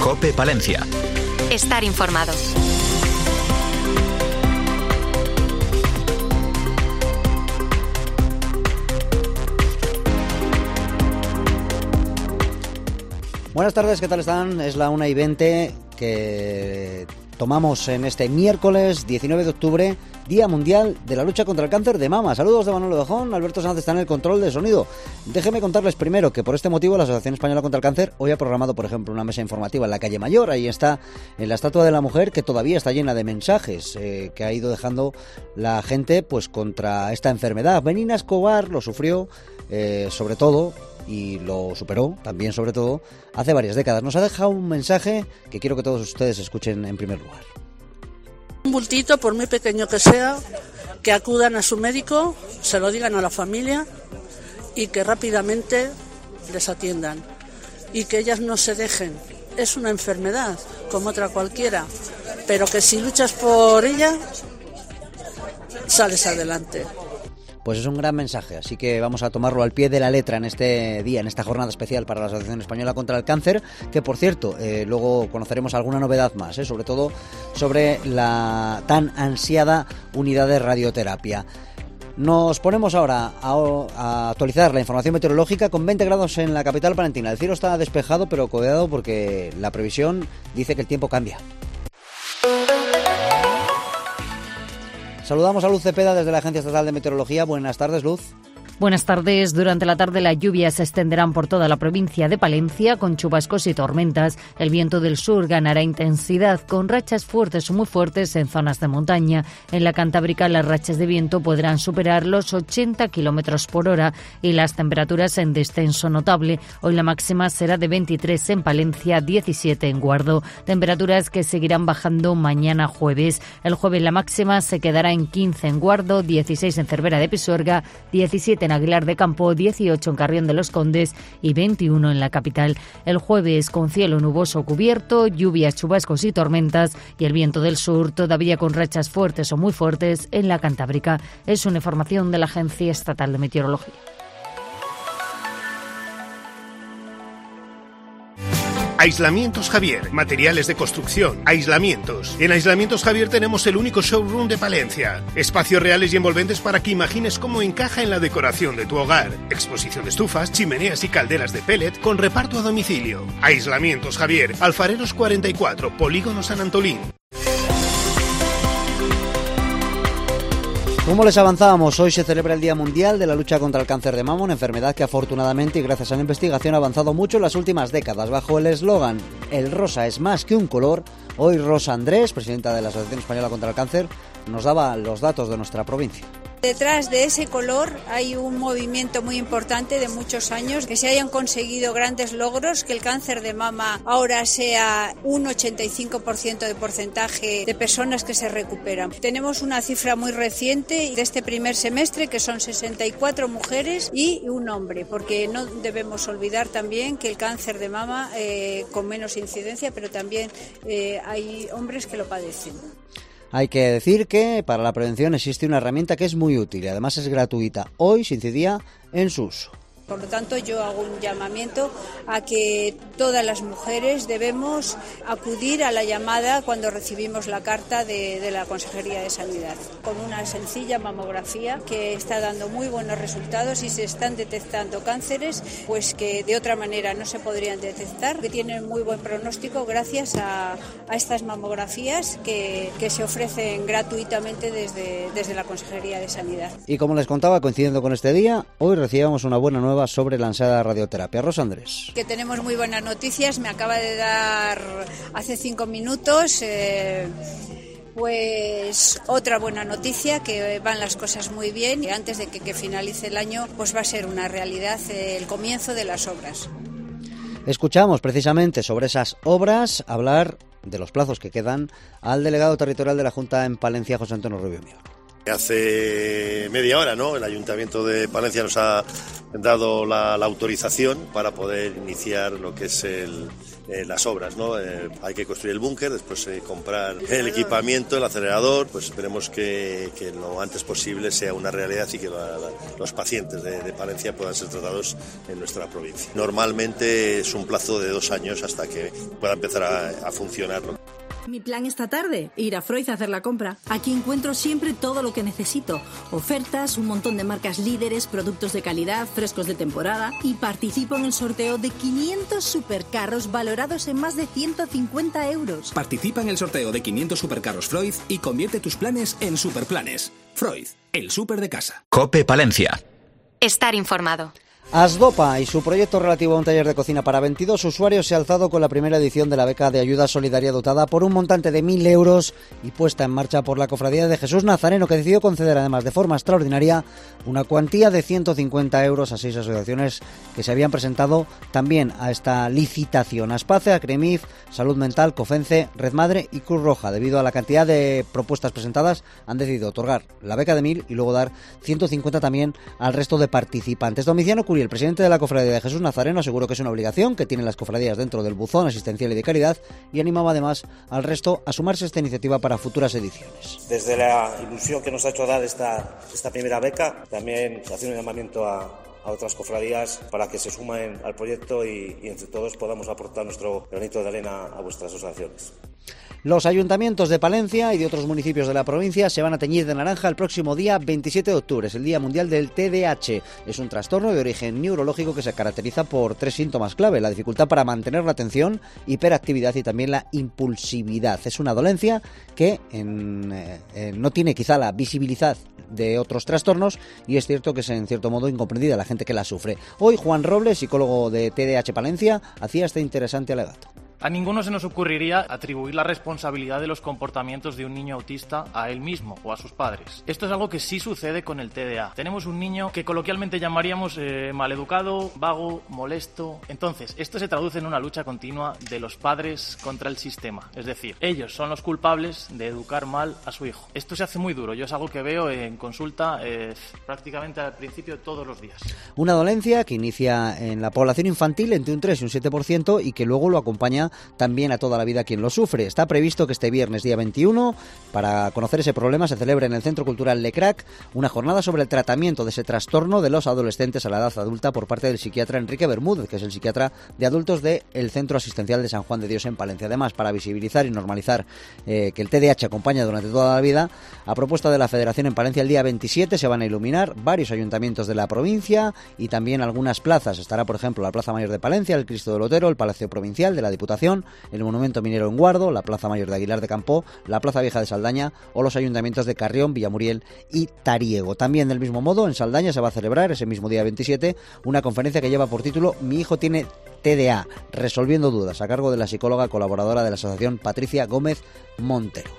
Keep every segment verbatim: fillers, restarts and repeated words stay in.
COPE Palencia. Estar informado. Buenas tardes, ¿qué tal están? Es la una y veinte que tomamos en este miércoles diecinueve de octubre, Día Mundial de la Lucha contra el Cáncer de Mama. Saludos de Manolo Dejón, Alberto Sanz está en el control de sonido. Déjenme contarles primero que por este motivo la Asociación Española contra el Cáncer hoy ha programado, por ejemplo, una mesa informativa en la calle Mayor. Ahí está en la Estatua de la Mujer, que todavía está llena de mensajes eh, que ha ido dejando la gente pues contra esta enfermedad. Benina Escobar lo sufrió, eh, sobre todo, y lo superó, también sobre todo, hace varias décadas. Nos ha dejado un mensaje que quiero que todos ustedes escuchen en primer lugar. Un bultito, por muy pequeño que sea, que acudan a su médico, se lo digan a la familia y que rápidamente les atiendan. Y que ellas no se dejen. Es una enfermedad, como otra cualquiera, pero que si luchas por ella, sales adelante. Pues es un gran mensaje, así que vamos a tomarlo al pie de la letra en este día, en esta jornada especial para la Asociación Española contra el Cáncer, que por cierto, eh, luego conoceremos alguna novedad más, eh, sobre todo sobre la tan ansiada unidad de radioterapia. Nos ponemos ahora a, a actualizar la información meteorológica con veinte grados en la capital palentina. El cielo está despejado, pero cuidado porque la previsión dice que el tiempo cambia. Saludamos a Luz Cepeda desde la Agencia Estatal de Meteorología. Buenas tardes, Luz. Buenas tardes. Durante la tarde las lluvias se extenderán por toda la provincia de Palencia con chubascos y tormentas. El viento del sur ganará intensidad con rachas fuertes o muy fuertes en zonas de montaña. En la Cantábrica las rachas de viento podrán superar los ochenta kilómetros por hora y las temperaturas en descenso notable. Hoy la máxima será de veintitrés en Palencia, diecisiete en Guardo. Temperaturas que seguirán bajando mañana jueves. El jueves la máxima se quedará en quince en Guardo, dieciséis en Cervera de Pisuerga, diecisiete en Aguilar de Campo, dieciocho en Carrión de los Condes y veintiuno en la capital. El jueves con cielo nuboso cubierto, lluvias, chubascos y tormentas y el viento del sur todavía con rachas fuertes o muy fuertes en la Cantábrica. Es una información de la Agencia Estatal de Meteorología. Aislamientos Javier, materiales de construcción, aislamientos. En Aislamientos Javier tenemos el único showroom de Palencia. Espacios reales y envolventes para que imagines cómo encaja en la decoración de tu hogar. Exposición de estufas, chimeneas y calderas de pellet con reparto a domicilio. Aislamientos Javier, Alfareros cuarenta y cuatro, Polígono San Antolín. Como les avanzábamos, hoy se celebra el Día Mundial de la Lucha contra el Cáncer de Mama, una enfermedad que afortunadamente y gracias a la investigación ha avanzado mucho en las últimas décadas. Bajo el eslogan "El rosa es más que un color", hoy Rosa Andrés, presidenta de la Asociación Española contra el Cáncer, nos daba los datos de nuestra provincia. Detrás de ese color hay un movimiento muy importante de muchos años, que se hayan conseguido grandes logros, que el cáncer de mama ahora sea un ochenta y cinco por ciento de porcentaje de personas que se recuperan. Tenemos una cifra muy reciente de este primer semestre, que son sesenta y cuatro mujeres y un hombre, porque no debemos olvidar también que el cáncer de mama eh, con menos incidencia, pero también eh, hay hombres que lo padecen. Hay que decir que para la prevención existe una herramienta que es muy útil y además es gratuita. Hoy se incidía en su uso. Por lo tanto, yo hago un llamamiento a que todas las mujeres debemos acudir a la llamada cuando recibimos la carta de, de la Consejería de Sanidad, con una sencilla mamografía que está dando muy buenos resultados y se están detectando cánceres pues que de otra manera no se podrían detectar, que tienen muy buen pronóstico gracias a, a estas mamografías que, que se ofrecen gratuitamente desde, desde la Consejería de Sanidad. Y como les contaba, coincidiendo con este día, hoy recibimos una buena nueva sobre la ansiada radioterapia. Rosa Andrés. Que tenemos muy buenas noticias, me acaba de dar hace cinco minutos eh, pues otra buena noticia, que van las cosas muy bien y antes de que, que finalice el año pues va a ser una realidad eh, el comienzo de las obras. Escuchamos precisamente sobre esas obras hablar de los plazos que quedan al delegado territorial de la Junta en Palencia, José Antonio Rubio Mior. Hace media hora, ¿no?, el Ayuntamiento de Palencia nos ha dado la, la autorización para poder iniciar lo que es el, eh, las obras, ¿no? Eh, hay que construir el búnker, después eh, comprar el equipamiento, el acelerador, pues esperemos que, que lo antes posible sea una realidad y que la, la, los pacientes de, de Palencia puedan ser tratados en nuestra provincia. Normalmente es un plazo de dos años hasta que pueda empezar a, a funcionar, ¿no? Mi plan esta tarde, ir a Freud a hacer la compra. Aquí encuentro siempre todo lo que necesito. Ofertas, un montón de marcas líderes, productos de calidad, frescos de temporada. Y participo en el sorteo de quinientos supercarros valorados en más de ciento cincuenta euros. Participa en el sorteo de quinientos supercarros Freud y convierte tus planes en superplanes. Freud, el súper de casa. COPE Palencia. Estar informado. Asdopa y su proyecto relativo a un taller de cocina para veintidós usuarios se ha alzado con la primera edición de la beca de ayuda solidaria dotada por un montante de mil euros y puesta en marcha por la Cofradía de Jesús Nazareno, que decidió conceder además de forma extraordinaria una cuantía de ciento cincuenta euros a seis asociaciones que se habían presentado también a esta licitación: Aspace, Acremif, Salud Mental, Cofence, Red Madre y Cruz Roja. Debido a la cantidad de propuestas presentadas, han decidido otorgar la beca de mil y luego dar ciento cincuenta también al resto de participantes. Domiciano Curi, el presidente de la Cofradía de Jesús Nazareno, aseguró que es una obligación que tienen las cofradías dentro del buzón asistencial y de caridad y animaba además al resto a sumarse a esta iniciativa para futuras ediciones. Desde la ilusión que nos ha hecho dar esta, esta primera beca, también se hace un llamamiento a, a otras cofradías para que se sumen al proyecto y, y entre todos podamos aportar nuestro granito de arena a vuestras asociaciones. Los ayuntamientos de Palencia y de otros municipios de la provincia se van a teñir de naranja el próximo día veintisiete de octubre. Es el Día Mundial del T D A H. Es un trastorno de origen neurológico que se caracteriza por tres síntomas clave: la dificultad para mantener la atención, hiperactividad y también la impulsividad. Es una dolencia que en, eh, no tiene quizá la visibilidad de otros trastornos y es cierto que es en cierto modo incomprendida la gente que la sufre. Hoy Juan Robles, psicólogo de T D A H Palencia, hacía este interesante alegato. A ninguno se nos ocurriría atribuir la responsabilidad de los comportamientos de un niño autista a él mismo o a sus padres. Esto es algo que sí sucede con el T D A. Tenemos un niño que coloquialmente llamaríamos eh, maleducado, vago, molesto. Entonces, esto se traduce en una lucha continua de los padres contra el sistema. Es decir, ellos son los culpables de educar mal a su hijo. Esto se hace muy duro. Yo es algo que veo en consulta eh, prácticamente al principio de todos los días. Una dolencia que inicia en la población infantil entre un tres y un siete por ciento y que luego lo acompaña también a toda la vida quien lo sufre. Está previsto que este viernes día veintiuno, para conocer ese problema, se celebre en el Centro Cultural Lecrac una jornada sobre el tratamiento de ese trastorno de los adolescentes a la edad adulta por parte del psiquiatra Enrique Bermúdez, que es el psiquiatra de adultos del Centro Asistencial de San Juan de Dios en Palencia. Además, para visibilizar y normalizar eh, que el T D A H acompaña durante toda la vida, a propuesta de la Federación en Palencia, el día veintisiete se van a iluminar varios ayuntamientos de la provincia y también algunas plazas. Estará, por ejemplo, la Plaza Mayor de Palencia, el Cristo del Otero, el Palacio Provincial de la Diputación, el Monumento Minero en Guardo, la Plaza Mayor de Aguilar de Campoo, la Plaza Vieja de Saldaña o los ayuntamientos de Carrión, Villamuriel y Tariego. También del mismo modo, en Saldaña se va a celebrar ese mismo día veintisiete una conferencia que lleva por título Mi hijo tiene T D A, resolviendo dudas, a cargo de la psicóloga colaboradora de la asociación Patricia Gómez Montero.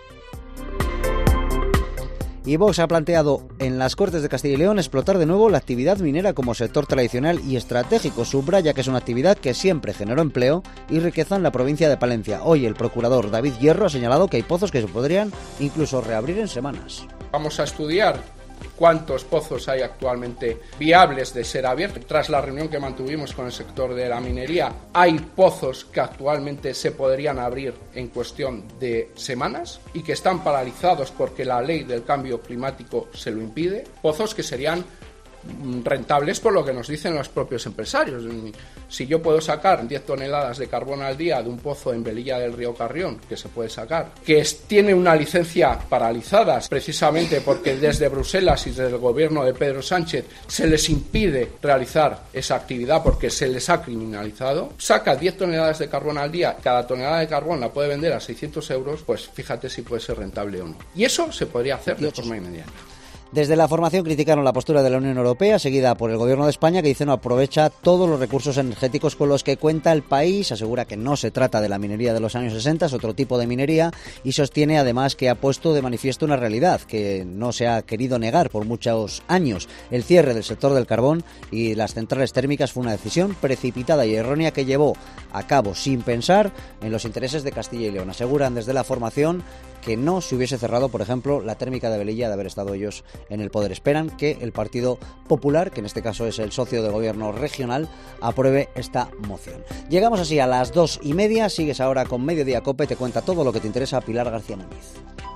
Y Vox ha planteado en las Cortes de Castilla y León explotar de nuevo la actividad minera como sector tradicional y estratégico. Subraya que es una actividad que siempre generó empleo y riqueza en la provincia de Palencia. Hoy el procurador David Hierro ha señalado que hay pozos que se podrían incluso reabrir en semanas. Vamos a estudiar cuántos pozos hay actualmente viables de ser abiertos. Tras la reunión que mantuvimos con el sector de la minería, hay pozos que actualmente se podrían abrir en cuestión de semanas y que están paralizados porque la ley del cambio climático se lo impide. Pozos que serían rentables por lo que nos dicen los propios empresarios. Si yo puedo sacar diez toneladas de carbón al día de un pozo en Velilla del Río Carrión, que se puede sacar, que es, tiene una licencia paralizada precisamente porque desde Bruselas y desde el gobierno de Pedro Sánchez se les impide realizar esa actividad porque se les ha criminalizado, saca diez toneladas de carbón al día, cada tonelada de carbón la puede vender a seiscientos euros, pues fíjate si puede ser rentable o no. Y eso se podría hacer de forma inmediata. Desde la formación criticaron la postura de la Unión Europea, seguida por el Gobierno de España, que dice no aprovecha todos los recursos energéticos con los que cuenta el país. Asegura que no se trata de la minería de los años sesenta, es otro tipo de minería, y sostiene además que ha puesto de manifiesto una realidad que no se ha querido negar por muchos años. El cierre del sector del carbón y las centrales térmicas fue una decisión precipitada y errónea que llevó a cabo sin pensar en los intereses de Castilla y León. Aseguran desde la formación que no se hubiese cerrado, por ejemplo, la térmica de Velilla de haber estado ellos en el poder. Esperan que el Partido Popular, que en este caso es el socio de gobierno regional, apruebe esta moción. Llegamos así a las dos y media. Sigues ahora con Mediodía Cope. Te cuenta todo lo que te interesa Pilar García Muñiz.